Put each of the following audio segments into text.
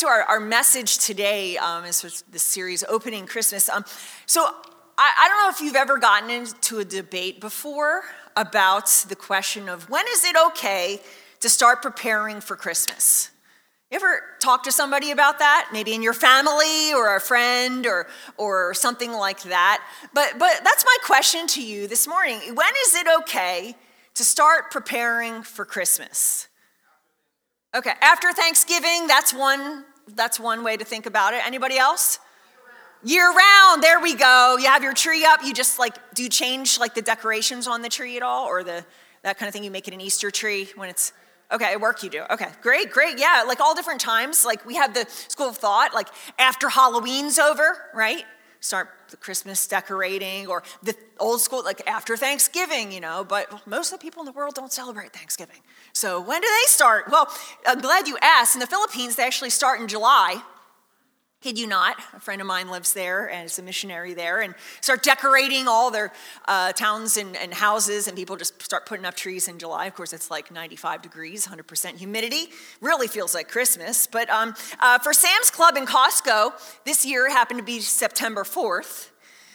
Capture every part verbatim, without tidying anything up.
into our, our message today, um, as this series, Opening Christmas. Um, so I, I don't know if you've ever gotten into a debate before about the question of when is it okay to start preparing for Christmas? You ever talk to somebody about that? Maybe in your family or a friend or or something like that. But but that's my question to you this morning. When is it okay to start preparing for Christmas? Okay, after Thanksgiving, that's one that's one way to think about it. Anybody else? Year round. Year round, there we go. You have your tree up, you just like, do you change like the decorations on the tree at all? Or the that kind of thing, you make it an Easter tree when it's okay, at work you do. Okay, great, great. Yeah, like all different times. Like we have the school of thought, like after Halloween's over, right? Start the Christmas decorating, or the old school, like after Thanksgiving, you know, but most of the people in the world don't celebrate Thanksgiving. So when do they start? Well, I'm glad you asked. In the Philippines, they actually start in July. Kid you not, a friend of mine lives there and is a missionary there, and start decorating all their uh, towns and, and houses, and people just start putting up trees in July. Of course, it's like ninety-five degrees, one hundred percent humidity. Really feels like Christmas. But um, uh, for Sam's Club and Costco, this year happened to be September fourth.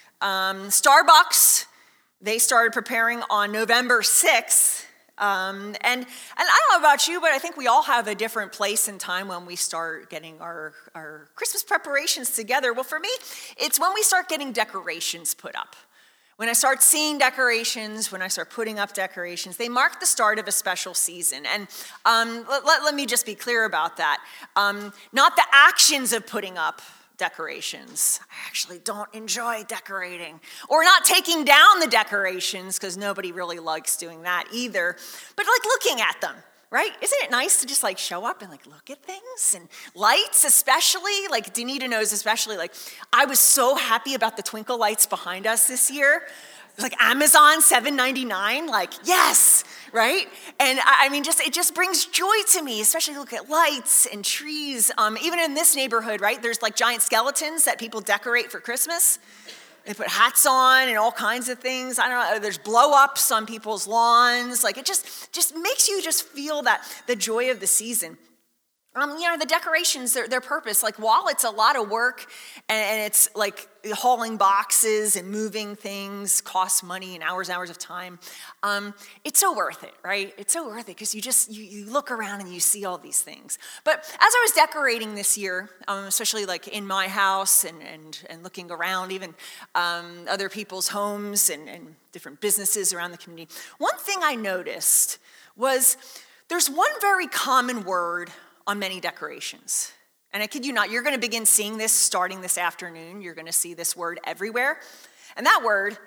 Um, Starbucks, they started preparing on November sixth. Um, and, and I don't know about you, but I think we all have a different place and time when we start getting our, our Christmas preparations together. Well, for me, it's when we start getting decorations put up. When I start seeing decorations, when I start putting up decorations, they mark the start of a special season. And um, let, let, let me just be clear about that. Um, not the actions of putting up decorations. I actually don't enjoy decorating. Or not taking down the decorations, because nobody really likes doing that either. But like looking at them, right? Isn't it nice to just like show up and like look at things? And lights especially, like Danita knows especially, like I was so happy about the twinkle lights behind us this year. Like Amazon seven ninety-nine, like yes, right? And I mean, just it just brings joy to me, especially look at lights and trees. Um, even in this neighborhood, right? There's like giant skeletons that people decorate for Christmas. They put hats on and all kinds of things. I don't know. There's blow ups on people's lawns. Like it just just makes you just feel that the joy of the season. Um, you know, the decorations, their, their purpose, like while it's a lot of work and, and it's like hauling boxes and moving things, costs money and hours and hours of time, um, it's so worth it, right? It's so worth it because you just, you, you look around and you see all these things. But as I was decorating this year, um, especially like in my house and, and, and looking around even um, other people's homes and, and different businesses around the community, one thing I noticed was there's one very common word on many decorations. And I kid you not, you're going to begin seeing this starting this afternoon. You're going to see this word everywhere. And that word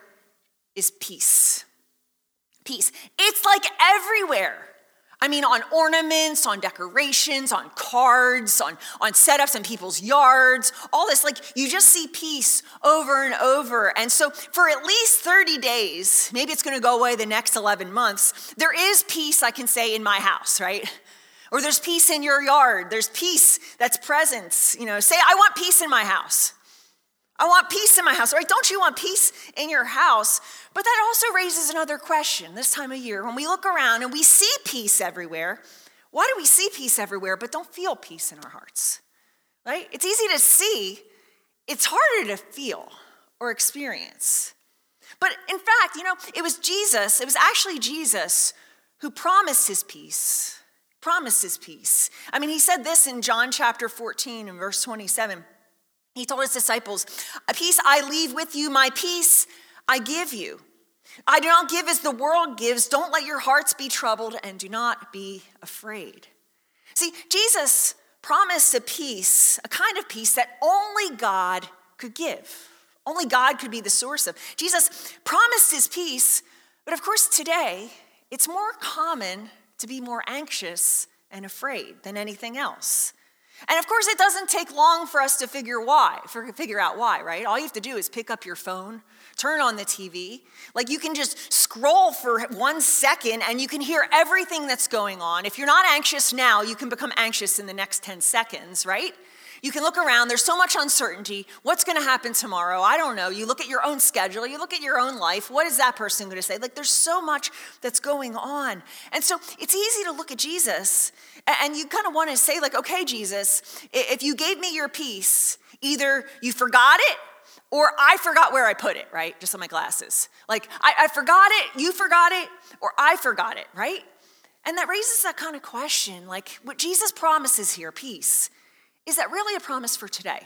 is peace. Peace. It's like everywhere. I mean, on ornaments, on decorations, on cards, on, on setups in people's yards, all this, like you just see peace over and over. And so for at least thirty days, maybe it's going to go away the next eleven months, there is peace, I can say, in my house, right? Or there's peace in your yard. There's peace that's present. You know, say, I want peace in my house. I want peace in my house, right? Don't you want peace in your house? But that also raises another question this time of year. When we look around and we see peace everywhere, why do we see peace everywhere but don't feel peace in our hearts, right? It's easy to see. It's harder to feel or experience. But in fact, you know, it was Jesus, it was actually Jesus who promised his peace. Promises peace. I mean, he said this in John chapter fourteen and verse twenty-seven. He told his disciples, a peace I leave with you, my peace I give you. I do not give as the world gives. Don't let your hearts be troubled and do not be afraid. See, Jesus promised a peace, a kind of peace that only God could give. Only God could be the source of. Jesus promised his peace, but of course today it's more common to be more anxious and afraid than anything else. And of course, it doesn't take long for us to figure why, for figure out why, right? All you have to do is pick up your phone, turn on the T V. Like you can just scroll for one second and you can hear everything that's going on. If you're not anxious now, you can become anxious in the next ten seconds, right? You can look around, there's so much uncertainty. What's gonna happen tomorrow? I don't know. You look at your own schedule, you look at your own life. What is that person gonna say? Like there's so much that's going on. And so it's easy to look at Jesus And you kind of want to say like, okay, Jesus, if you gave me your peace, either you forgot it or I forgot where I put it, right? Just on my glasses. Like, I, I forgot it, you forgot it, or I forgot it, right? And that raises that kind of question, like what Jesus promises here, peace, is that really a promise for today?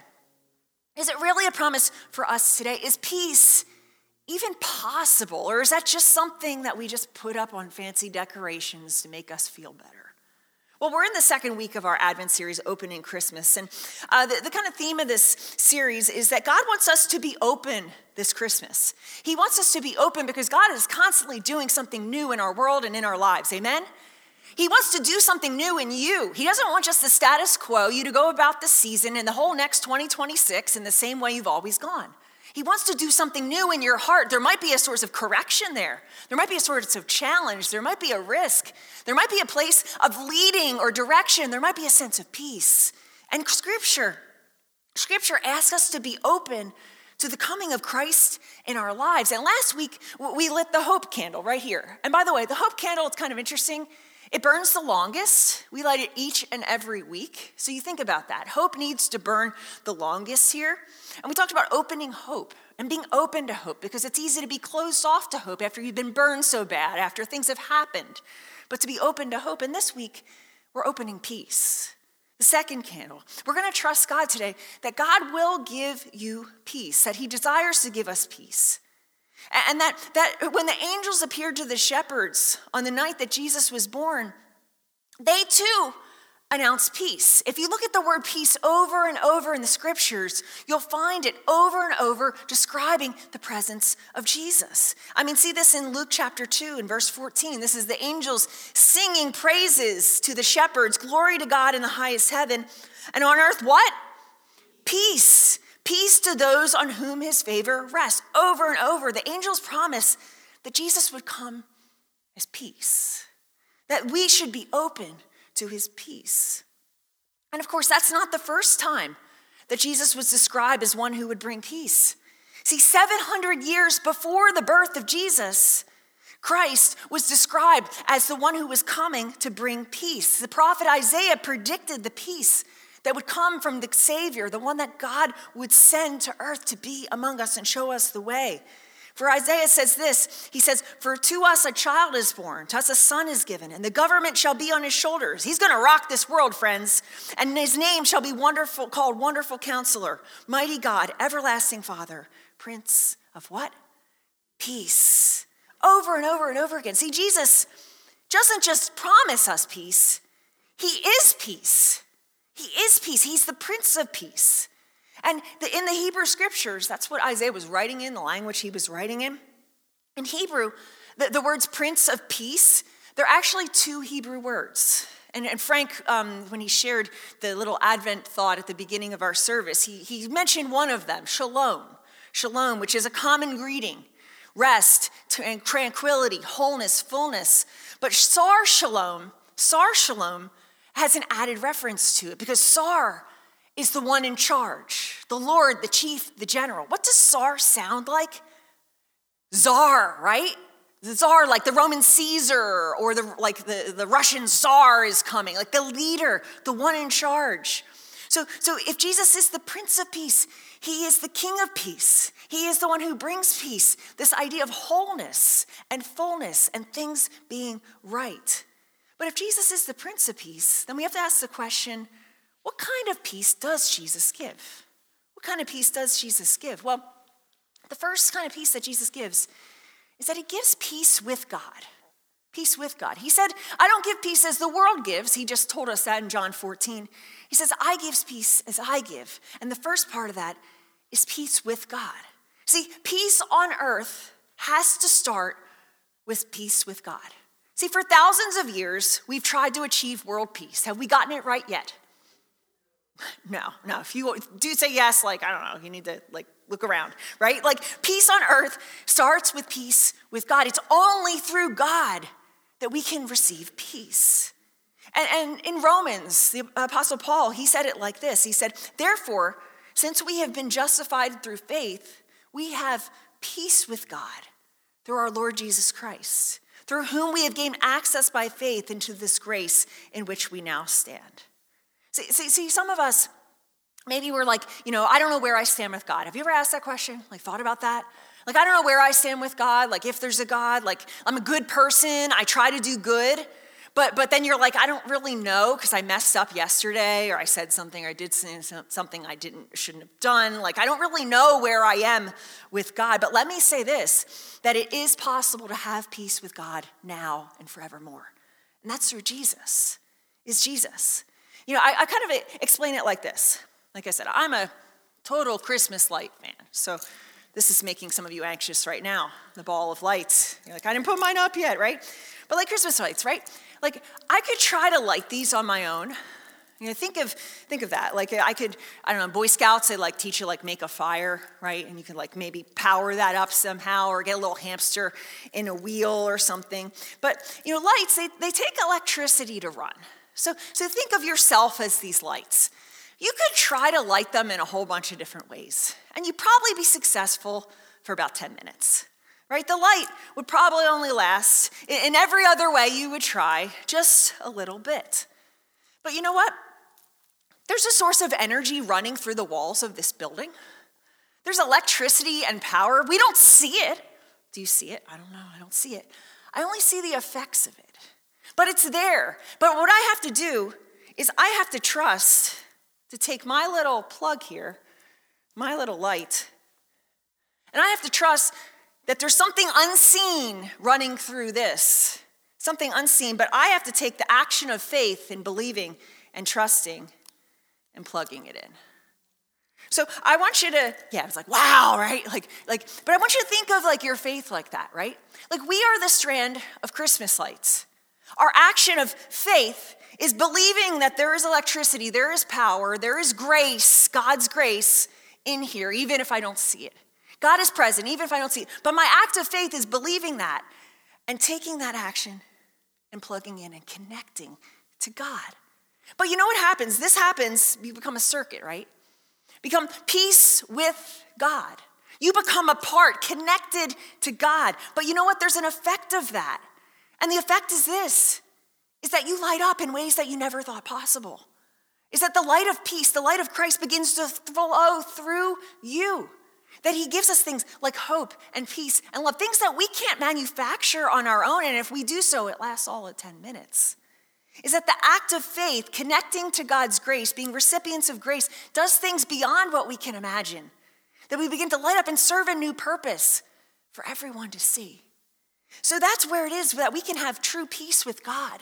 Is it really a promise for us today? Is peace even possible? Or is that just something that we just put up on fancy decorations to make us feel better? Well, we're in the second week of our Advent series, Opening Christmas. And uh, the, the kind of theme of this series is that God wants us to be open this Christmas. He wants us to be open because God is constantly doing something new in our world and in our lives. Amen? He wants to do something new in you. He doesn't want just the status quo, you to go about the season and the whole next twenty twenty-six in the same way you've always gone. He wants to do something new in your heart. There might be a source of correction there. There might be a source of challenge. There might be a risk. There might be a place of leading or direction. There might be a sense of peace. And scripture, scripture asks us to be open to the coming of Christ in our lives. And last week, we lit the hope candle right here. And by the way, the hope candle, it's kind of interesting. It burns the longest. We light it each and every week. So you think about that. Hope needs to burn the longest here. And we talked about opening hope and being open to hope because it's easy to be closed off to hope after you've been burned so bad, after things have happened. But to be open to hope. And this week, we're opening peace. The second candle. We're going to trust God today that God will give you peace, that he desires to give us peace. And that, that when the angels appeared to the shepherds on the night that Jesus was born, they too announced peace. If you look at the word peace over and over in the scriptures, you'll find it over and over describing the presence of Jesus. I mean, see this in Luke chapter two and verse fourteen. This is the angels singing praises to the shepherds. Glory to God in the highest heaven. And on earth, what? Peace. Peace to those on whom his favor rests. Over and over, the angels promise that Jesus would come as peace, that we should be open to his peace. And of course, that's not the first time that Jesus was described as one who would bring peace. See, seven hundred years before the birth of Jesus, Christ was described as the one who was coming to bring peace. The prophet Isaiah predicted the peace that would come from the Savior, the one that God would send to earth to be among us and show us the way. For Isaiah says this, he says, for to us a child is born, to us a son is given, and the government shall be on his shoulders. He's going to rock this world, friends. And his name shall be wonderful, called Wonderful Counselor, Mighty God, Everlasting Father, Prince of what? Peace. Over and over and over again. See, Jesus doesn't just promise us peace, he is peace. He is peace. He's the Prince of Peace. And the, in the Hebrew scriptures, that's what Isaiah was writing in, the language he was writing in. In Hebrew, the, the words Prince of Peace, they're actually two Hebrew words. And, and Frank, um, when he shared the little Advent thought at the beginning of our service, he, he mentioned one of them, shalom. Shalom, which is a common greeting. Rest, and tranquility, wholeness, fullness. But sar shalom, sar shalom, has an added reference to it because Sar is the one in charge, the Lord, the chief, the general. What does Sar sound like? Czar, right? The Tsar, like the Roman Caesar or the like the, the Russian Tsar is coming, like the leader, the one in charge. So, so if Jesus is the Prince of Peace, he is the King of Peace. He is the one who brings peace, this idea of wholeness and fullness and things being right. But if Jesus is the Prince of Peace, then we have to ask the question, what kind of peace does Jesus give? What kind of peace does Jesus give? Well, the first kind of peace that Jesus gives is that he gives peace with God. Peace with God. He said, I don't give peace as the world gives. He just told us that in John fourteen. He says, I give peace as I give. And the first part of that is peace with God. See, peace on earth has to start with peace with God. See, for thousands of years, we've tried to achieve world peace. Have we gotten it right yet? No, no. If you do say yes, like, I don't know, you need to like look around, right? Like peace on earth starts with peace with God. It's only through God that we can receive peace. And, and in Romans, the Apostle Paul, he said it like this. He said, therefore, since we have been justified through faith, we have peace with God through our Lord Jesus Christ, through whom we have gained access by faith into this grace in which we now stand. See, see, see some of us, maybe we're like, you know, I don't know where I stand with God. Have you ever asked that question? Like thought about that? Like, I don't know where I stand with God. Like, if there's a God, like, I'm a good person. I try to do good. But but then you're like, I don't really know because I messed up yesterday, or I said something, or I did something I didn't shouldn't have done. Like, I don't really know where I am with God. But let me say this, that it is possible to have peace with God now and forevermore. And that's through Jesus. Is Jesus. You know, I, I kind of explain it like this. Like I said, I'm a total Christmas light fan. So this is making some of you anxious right now, the ball of lights. You're like, I didn't put mine up yet, right? But like Christmas lights, right? Like, I could try to light these on my own. You know, think of think of that. Like, I could, I don't know, Boy Scouts, they like teach you like make a fire, right? And you can like maybe power that up somehow, or get a little hamster in a wheel or something. But, you know, lights, they, they take electricity to run. So, so think of yourself as these lights. You could try to light them in a whole bunch of different ways, and you'd probably be successful for about ten minutes, right? The light would probably only last, in every other way you would try, just a little bit. But you know what? There's a source of energy running through the walls of this building. There's electricity and power. We don't see it. Do you see it? I don't know. I don't see it. I only see the effects of it. But it's there. But what I have to do is I have to trust to take my little plug here, my little light, and I have to trust that there's something unseen running through this, something unseen, but I have to take the action of faith in believing and trusting and plugging it in. So I want you to, yeah, it's like, wow, right? Like, like, but I want you to think of like your faith like that, right? Like, we are the strand of Christmas lights. Our action of faith is believing that there is electricity, there is power, there is grace, God's grace in here, even if I don't see it. God is present, even if I don't see it. But my act of faith is believing that and taking that action and plugging in and connecting to God. But you know what happens? This happens, you become a circuit, right? Become peace with God. You become a part, connected to God. But you know what? There's an effect of that. And the effect is this, is that you light up in ways that you never thought possible. Is that the light of peace, the light of Christ begins to flow through you. That he gives us things like hope and peace and love, things that we can't manufacture on our own, and if we do so, it lasts all of ten minutes. Is that the act of faith, connecting to God's grace, being recipients of grace, does things beyond what we can imagine. That we begin to light up and serve a new purpose for everyone to see. So that's where it is that we can have true peace with God.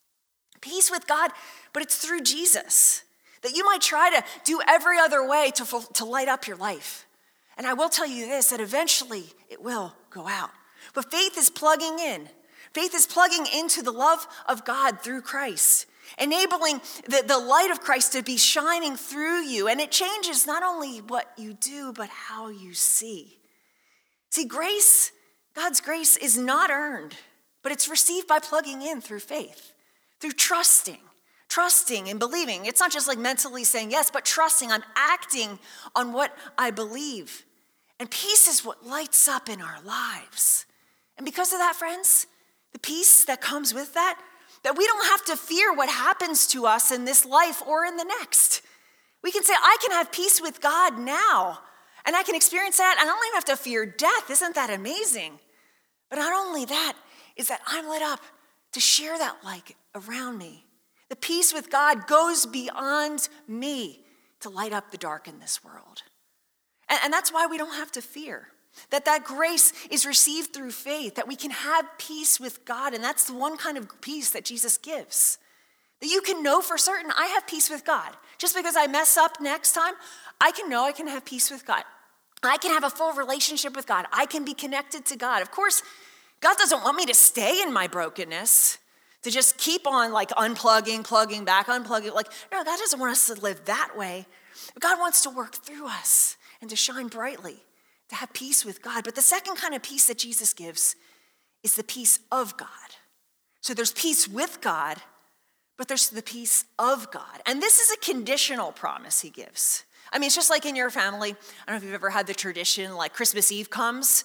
Peace with God, but it's through Jesus. That you might try to do every other way to, to light up your life. And I will tell you this, that eventually it will go out. But faith is plugging in. Faith is plugging into the love of God through Christ, enabling the, the light of Christ to be shining through you. And it changes not only what you do, but how you see. See, grace, God's grace is not earned, but it's received by plugging in through faith, through trusting, trusting and believing. It's not just like mentally saying yes, but trusting. I'm acting on what I believe. And peace is what lights up in our lives. And because of that, friends, the peace that comes with that, that we don't have to fear what happens to us in this life or in the next. We can say, I can have peace with God now, and I can experience that, and I don't even have to fear death. Isn't that amazing? But not only that, is that I'm lit up to share that light around me. The peace with God goes beyond me to light up the dark in this world. And, and that's why we don't have to fear. That that grace is received through faith, that we can have peace with God, and that's the one kind of peace that Jesus gives. That you can know for certain, I have peace with God. Just because I mess up next time, I can know I can have peace with God. I can have a full relationship with God. I can be connected to God. Of course, God doesn't want me to stay in my brokenness, to just keep on like unplugging, plugging back, unplugging. Like, no, God doesn't want us to live that way. But God wants to work through us and to shine brightly, to have peace with God. But the second kind of peace that Jesus gives is the peace of God. So there's peace with God, but there's the peace of God. And this is a conditional promise he gives. I mean, it's just like in your family. I don't know if you've ever had the tradition, like Christmas Eve comes,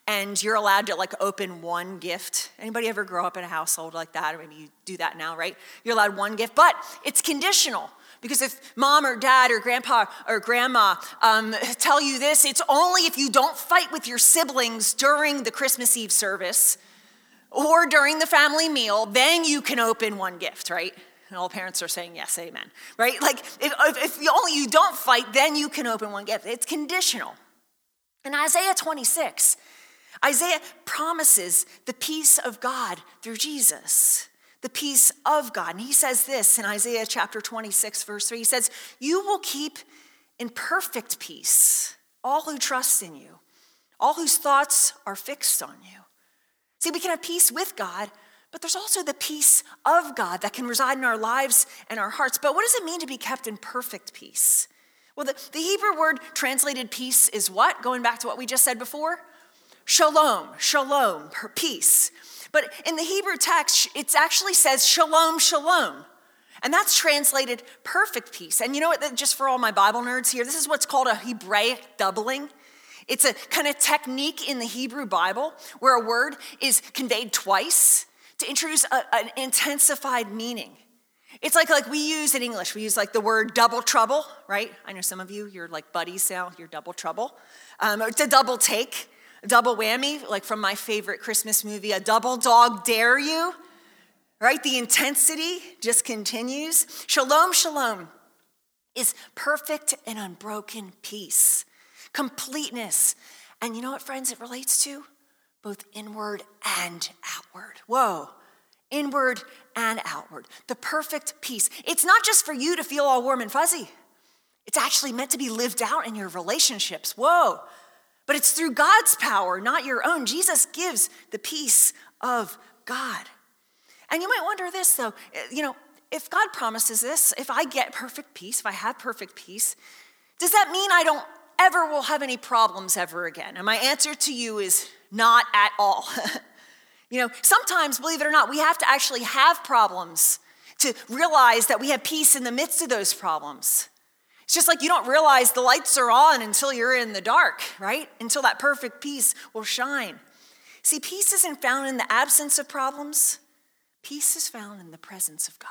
and you're allowed to like open one gift. Anybody ever grow up in a household like that? Or maybe you do that now, right? You're allowed one gift, but it's conditional. Because if mom or dad or grandpa or grandma um, tell you this, it's only if you don't fight with your siblings during the Christmas Eve service or during the family meal, then you can open one gift, right? And all parents are saying yes, amen, right? Like if, if you only you don't fight, then you can open one gift. It's conditional. In Isaiah twenty-six, Isaiah promises the peace of God through Jesus. The peace of God. And he says this in Isaiah chapter twenty-six, verse three. He says, you will keep in perfect peace all who trust in you, all whose thoughts are fixed on you. See, we can have peace with God, but there's also the peace of God that can reside in our lives and our hearts. But what does it mean to be kept in perfect peace? Well, the, the Hebrew word translated peace is what? Going back to what we just said before. Shalom, shalom, peace. But in the Hebrew text, it actually says shalom, shalom. And that's translated perfect peace. And you know what, just for all my Bible nerds here, this is what's called a Hebraic doubling. It's a kind of technique in the Hebrew Bible where a word is conveyed twice to introduce a, an intensified meaning. It's like, like we use in English, we use like the word double trouble, right? I know some of you, you're like buddies now, you're double trouble. Um, it's a double take. Double whammy, like from my favorite Christmas movie, A Double Dog Dare You, right? The intensity just continues. Shalom, shalom is perfect and unbroken peace, completeness. And you know what, friends, it relates to? Both inward and outward. Whoa, inward and outward. The perfect peace. It's not just for you to feel all warm and fuzzy. It's actually meant to be lived out in your relationships. Whoa. But it's through God's power, not your own. Jesus gives the peace of God. And you might wonder this, though. You know, if God promises this, if I get perfect peace, if I have perfect peace, does that mean I don't ever will have any problems ever again? And my answer to you is not at all. You know, sometimes, believe it or not, we have to actually have problems to realize that we have peace in the midst of those problems. It's just like you don't realize the lights are on until you're in the dark, right? Until that perfect peace will shine. See, peace isn't found in the absence of problems. Peace is found in the presence of God.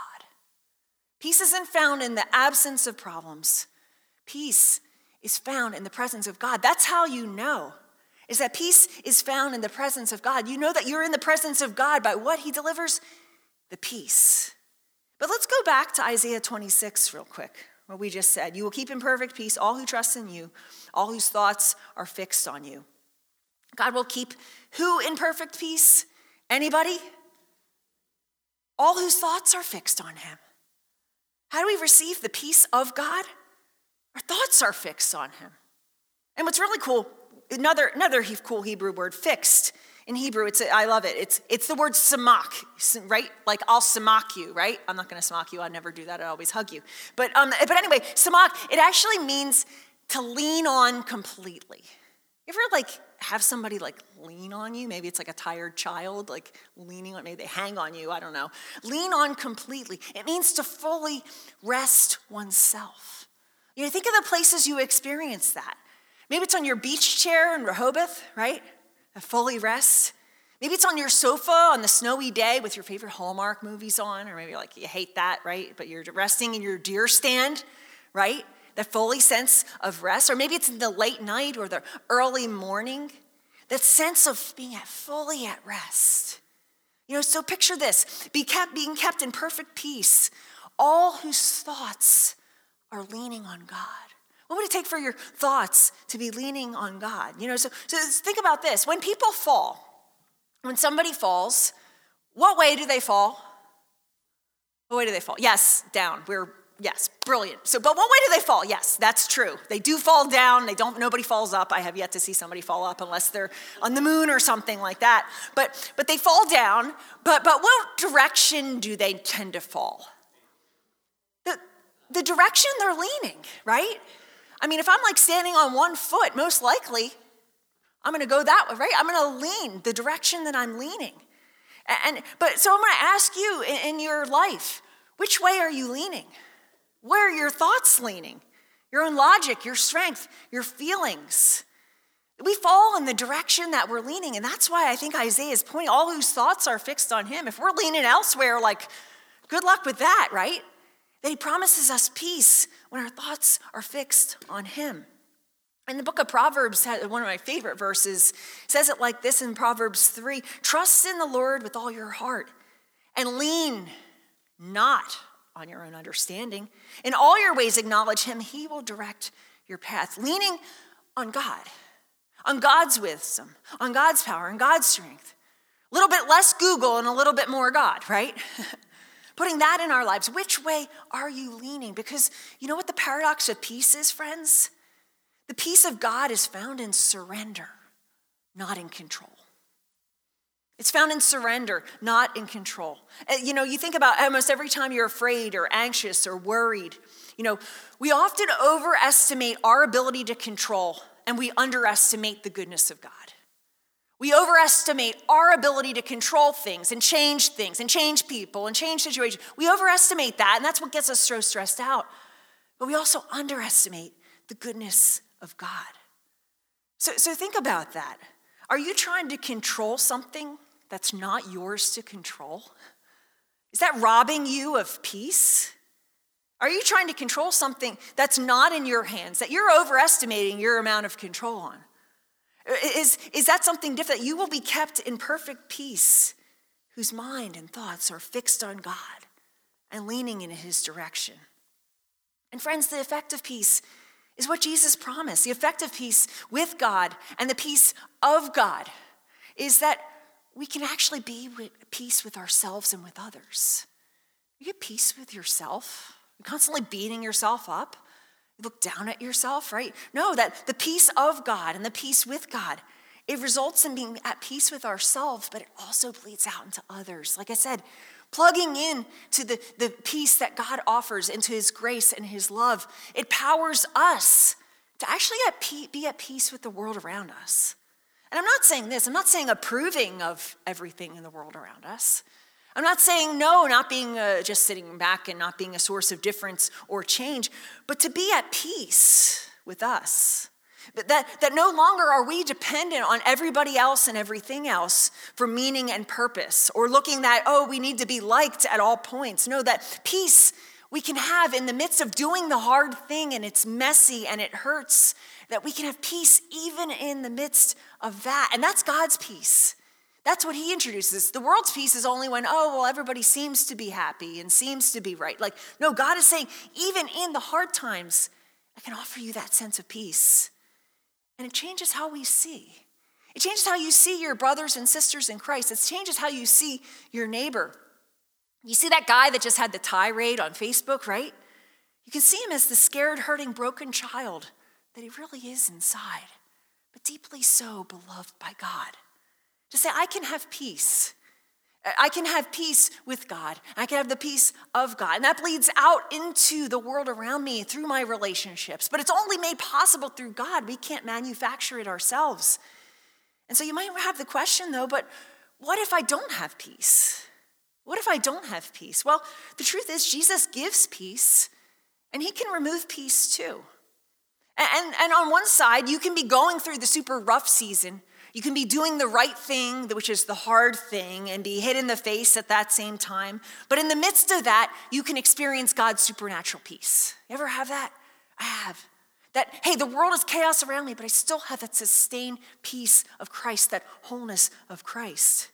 Peace isn't found in the absence of problems. Peace is found in the presence of God. That's how you know, is that peace is found in the presence of God. You know that you're in the presence of God by what he delivers, the peace. But let's go back to Isaiah twenty-six real quick. What we just said, you will keep in perfect peace all who trust in you, all whose thoughts are fixed on you. God will keep who in perfect peace? Anybody? All whose thoughts are fixed on him. How do we receive the peace of God? Our thoughts are fixed on him. And what's really cool, another, another cool Hebrew word, fixed. In Hebrew, it's I love it. It's it's the word samak, right? Like I'll samak you, right? I'm not going to samak you. I never do that. I always hug you. But um, but anyway, samak. It actually means to lean on completely. You ever like have somebody like lean on you? Maybe it's like a tired child, like leaning on. Maybe they hang on you. I don't know. Lean on completely. It means to fully rest oneself. You know, think of the places you experience that. Maybe it's on your beach chair in Rehoboth, right? Fully rest. Maybe it's on your sofa on the snowy day with your favorite Hallmark movies on, or maybe like you hate that, right? But you're resting in your deer stand, right? That fully sense of rest. Or maybe it's in the late night or the early morning. That sense of being at, fully at rest. You know, so picture this. Be kept, being kept in perfect peace. All whose thoughts are leaning on God. What would it take for your thoughts to be leaning on God? You know, so, so think about this. When people fall, when somebody falls, what way do they fall? What way do they fall? Yes, down. We're, yes, brilliant. So, but what way do they fall? Yes, that's true. They do fall down. They don't, nobody falls up. I have yet to see somebody fall up unless they're on the moon or something like that. But, but they fall down. But, but what direction do they tend to fall? The, the direction they're leaning, right? I mean, if I'm like standing on one foot, most likely I'm going to go that way, right? I'm going to lean the direction that I'm leaning. And but so I'm going to ask you in, in your life, which way are you leaning? Where are your thoughts leaning? Your own logic, your strength, your feelings. We fall in the direction that we're leaning, and that's why I think Isaiah is pointing, all whose thoughts are fixed on him. If we're leaning elsewhere, like, good luck with that, right? That he promises us peace when our thoughts are fixed on him. In the book of Proverbs, one of my favorite verses, says it like this in Proverbs three, trust in the Lord with all your heart and lean not on your own understanding. In all your ways acknowledge him, he will direct your path. Leaning on God, on God's wisdom, on God's power, and God's strength. A little bit less Google and a little bit more God, right? Putting that in our lives. Which way are you leaning? Because you know what the paradox of peace is, friends? The peace of God is found in surrender, not in control. It's found in surrender, not in control. You know, you think about almost every time you're afraid or anxious or worried, you know, we often overestimate our ability to control and we underestimate the goodness of God. We overestimate our ability to control things and change things and change people and change situations. We overestimate that, and that's what gets us so stressed out. But we also underestimate the goodness of God. So, so think about that. Are you trying to control something that's not yours to control? Is that robbing you of peace? Are you trying to control something that's not in your hands, that you're overestimating your amount of control on? Is, is that something different? You will be kept in perfect peace, whose mind and thoughts are fixed on God and leaning in his direction. And friends, the effect of peace is what Jesus promised. The effect of peace with God and the peace of God is that we can actually be at peace with ourselves and with others. You get peace with yourself. You're constantly beating yourself up. You look down at yourself, right? No, that the peace of God and the peace with God, it results in being at peace with ourselves, but it also bleeds out into others. Like I said, plugging in to the, the peace that God offers, into his grace and his love, it powers us to actually at pe- be at peace with the world around us. And I'm not saying this, I'm not saying approving of everything in the world around us. I'm not saying no, not being uh, just sitting back and not being a source of difference or change, but to be at peace with us. That, that no longer are we dependent on everybody else and everything else for meaning and purpose, or looking that, oh, we need to be liked at all points. No, that peace we can have in the midst of doing the hard thing and it's messy and it hurts, that we can have peace even in the midst of that. And that's God's peace. That's what he introduces. The world's peace is only when, oh, well, everybody seems to be happy and seems to be right. Like, no, God is saying, even in the hard times, I can offer you that sense of peace. And it changes how we see. It changes how you see your brothers and sisters in Christ. It changes how you see your neighbor. You see that guy that just had the tirade on Facebook, right? You can see him as the scared, hurting, broken child that he really is inside, but deeply so beloved by God. To say, I can have peace. I can have peace with God. I can have the peace of God. And that bleeds out into the world around me through my relationships. But it's only made possible through God. We can't manufacture it ourselves. And so you might have the question, though, but what if I don't have peace? What if I don't have peace? Well, the truth is Jesus gives peace, and he can remove peace too. And, and on one side, you can be going through the super rough season. You can be doing the right thing, which is the hard thing, and be hit in the face at that same time. But in the midst of that, you can experience God's supernatural peace. You ever have that? I have. That, hey, the world is chaos around me, but I still have that sustained peace of Christ, that wholeness of Christ.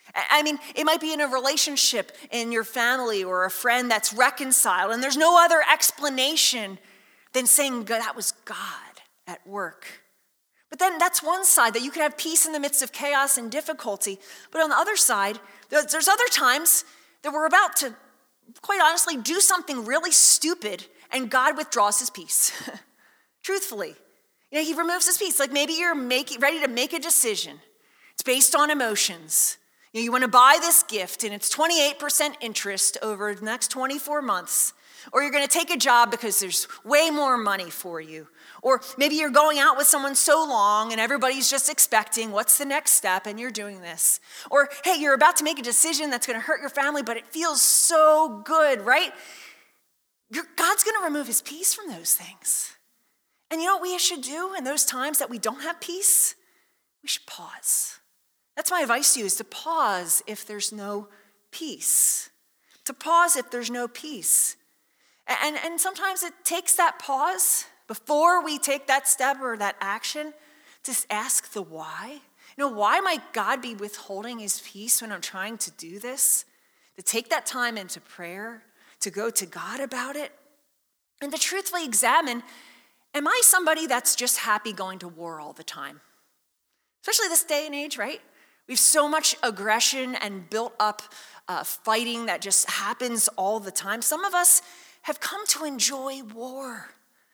I mean, it might be in a relationship in your family or a friend that's reconciled, and there's no other explanation than saying that was God at work. But then that's one side, that you can have peace in the midst of chaos and difficulty. But on the other side, there's other times that we're about to, quite honestly, do something really stupid, and God withdraws his peace. Truthfully. You know, he removes his peace. Like maybe you're making, ready to make a decision. It's based on emotions. You know, you want to buy this gift, and it's twenty-eight percent interest over the next twenty-four months. Or you're going to take a job because there's way more money for you. Or maybe you're going out with someone so long and everybody's just expecting what's the next step, and you're doing this. Or, hey, you're about to make a decision that's going to hurt your family, but it feels so good, right? You're, God's going to remove his peace from those things. And you know what we should do in those times that we don't have peace? We should pause. That's my advice to you, is to pause if there's no peace. To pause if there's no peace. And, and sometimes it takes that pause before we take that step or that action to ask the why. You know, why might God be withholding his peace when I'm trying to do this? To take that time into prayer, to go to God about it, and to truthfully examine, am I somebody that's just happy going to war all the time? Especially this day and age, right? We have so much aggression and built up uh, fighting that just happens all the time. Some of us have come to enjoy war,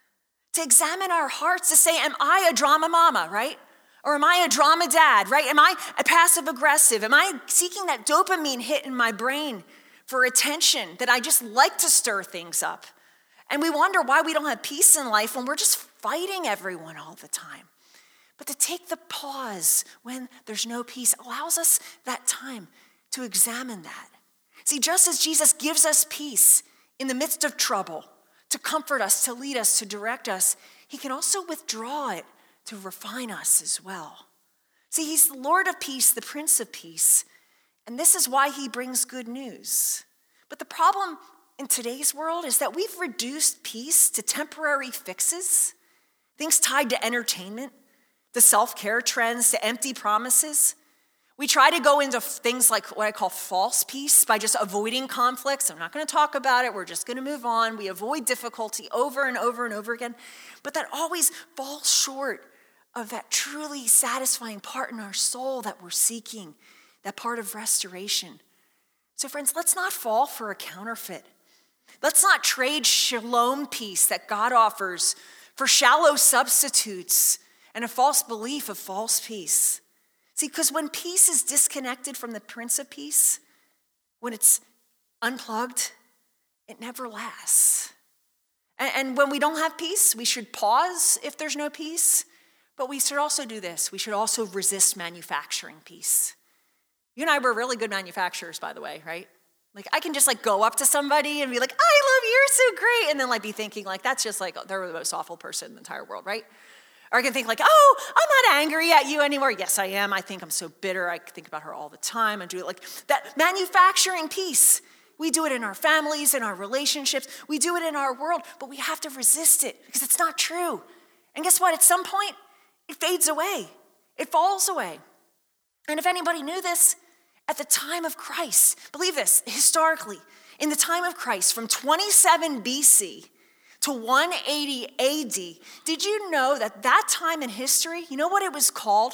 to examine our hearts, to say, am I a drama mama, right? Or am I a drama dad, right? Am I a passive aggressive? Am I seeking that dopamine hit in my brain for attention, that I just like to stir things up? And we wonder why we don't have peace in life when we're just fighting everyone all the time. But to take the pause when there's no peace allows us that time to examine that. See, just as Jesus gives us peace in the midst of trouble, to comfort us, to lead us, to direct us, he can also withdraw it to refine us as well. See, he's the Lord of peace, the Prince of Peace, and this is why he brings good news. But the problem in today's world is that we've reduced peace to temporary fixes, things tied to entertainment, to self-care trends, to empty promises. We try to go into things like what I call false peace by just avoiding conflicts. I'm not going to talk about it. We're just going to move on. We avoid difficulty over and over and over again. But that always falls short of that truly satisfying part in our soul that we're seeking, that part of restoration. So friends, let's not fall for a counterfeit. Let's not trade shalom peace that God offers for shallow substitutes and a false belief of false peace. See, because when peace is disconnected from the Prince of Peace, when it's unplugged, it never lasts. And, and when we don't have peace, we should pause if there's no peace, but we should also do this. We should also resist manufacturing peace. You and I were really good manufacturers, by the way, right? Like, I can just like go up to somebody and be like, I love you, you're so great. And then like be thinking like, that's just like, they're the most awful person in the entire world, right? Or I can think like, oh, I'm not angry at you anymore. Yes, I am. I think I'm so bitter. I think about her all the time. I do it like that. Manufacturing peace. We do it in our families, in our relationships. We do it in our world, but we have to resist it because it's not true. And guess what? At some point, it fades away. It falls away. And if anybody knew this, at the time of Christ, believe this, historically, in the time of Christ, from twenty-seven B C to one eighty A D, did you know that that time in history, you know what it was called?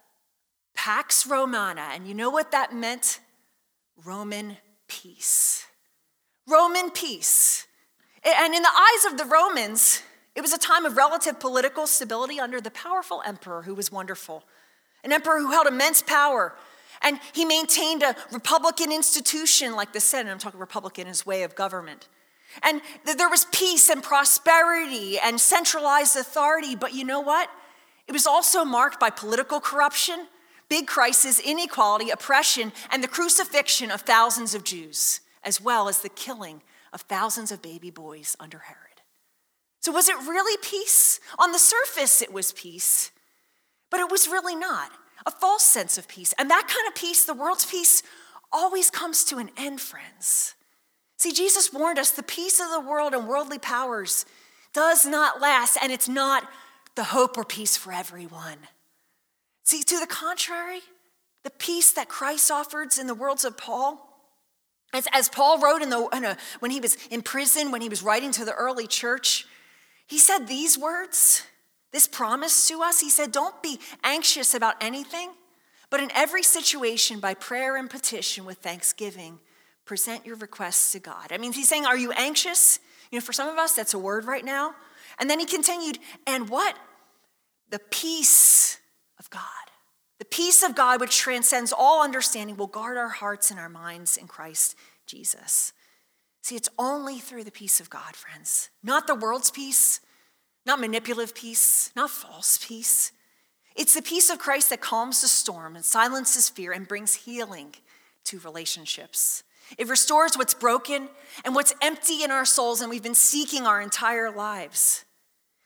Pax Romana. And you know what that meant? Roman peace. Roman peace. And in the eyes of the Romans, it was a time of relative political stability under the powerful emperor who was wonderful. An emperor who held immense power. And he maintained a republican institution like the Senate. I'm talking republican as way of government. And there was peace and prosperity and centralized authority. But you know what? It was also marked by political corruption, big crisis, inequality, oppression, and the crucifixion of thousands of Jews, as well as the killing of thousands of baby boys under Herod. So was it really peace? On the surface, it was peace, but it was really not. A false sense of peace. And that kind of peace, the world's peace, always comes to an end, friends. See, Jesus warned us the peace of the world and worldly powers does not last, and it's not the hope or peace for everyone. See, to the contrary, the peace that Christ offers in the words of Paul, as, as Paul wrote in the, in a, when he was in prison, when he was writing to the early church, he said these words, this promise to us. He said, don't be anxious about anything, but in every situation, by prayer and petition with thanksgiving, present your requests to God. I mean, he's saying, are you anxious? You know, for some of us, that's a word right now. And then he continued, and what? The peace of God. The peace of God, which transcends all understanding, will guard our hearts and our minds in Christ Jesus. See, it's only through the peace of God, friends. Not the world's peace, not manipulative peace, not false peace. It's the peace of Christ that calms the storm and silences fear and brings healing to relationships. It restores what's broken and what's empty in our souls and we've been seeking our entire lives.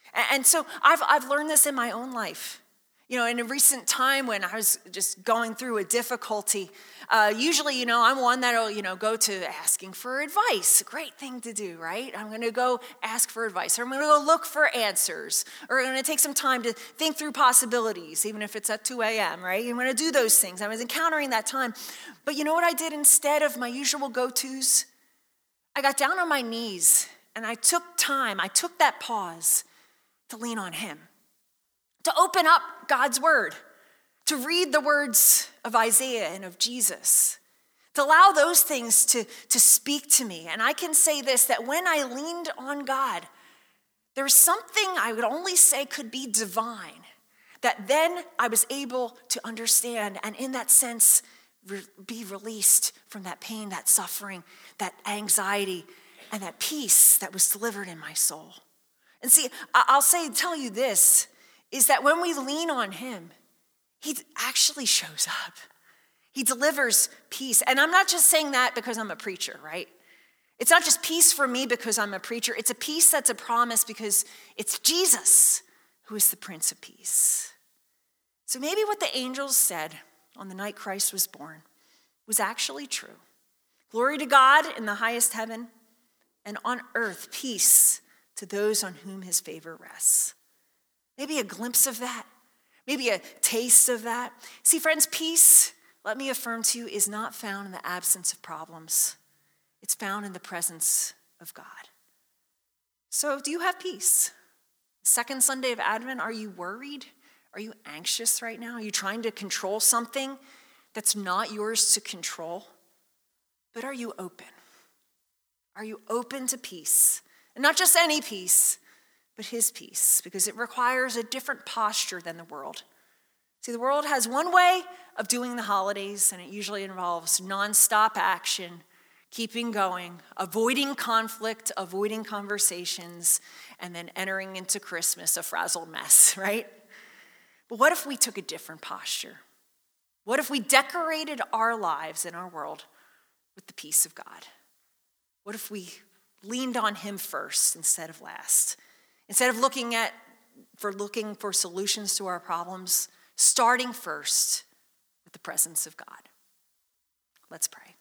And so I've, I've learned this in my own life. You know, in a recent time when I was just going through a difficulty, uh, usually, you know, I'm one that'll, you know, go to asking for advice. A great thing to do, right? I'm going to go ask for advice, or I'm going to go look for answers, or I'm going to take some time to think through possibilities, even if it's at two a.m., right? I'm going to do those things. I was encountering that time. But you know what I did instead of my usual go-tos? I got down on my knees, and I took time, I took that pause to lean on him, to open up God's word, to read the words of Isaiah and of Jesus, to allow those things to, to speak to me. And I can say this, that when I leaned on God, there was something I would only say could be divine, that then I was able to understand, and in that sense, re- be released from that pain, that suffering, that anxiety, and that peace that was delivered in my soul. And see, I'll say, tell you this, is that when we lean on him, he actually shows up. He delivers peace. And I'm not just saying that because I'm a preacher, right? It's not just peace for me because I'm a preacher. It's a peace that's a promise because it's Jesus who is the Prince of Peace. So maybe what the angels said on the night Christ was born was actually true. Glory to God in the highest heaven, and on earth peace to those on whom his favor rests. Maybe a glimpse of that. Maybe a taste of that. See, friends, peace, let me affirm to you, is not found in the absence of problems. It's found in the presence of God. So do you have peace? Second Sunday of Advent, are you worried? Are you anxious right now? Are you trying to control something that's not yours to control? But are you open? Are you open to peace? And not just any peace, but his peace, because it requires a different posture than the world. See, the world has one way of doing the holidays, and it usually involves nonstop action, keeping going, avoiding conflict, avoiding conversations, and then entering into Christmas a frazzled mess, right? But what if we took a different posture? What if we decorated our lives and our world with the peace of God? What if we leaned on him first instead of last? Instead of looking at for looking for solutions to our problems, starting first with the presence of God. Let's pray.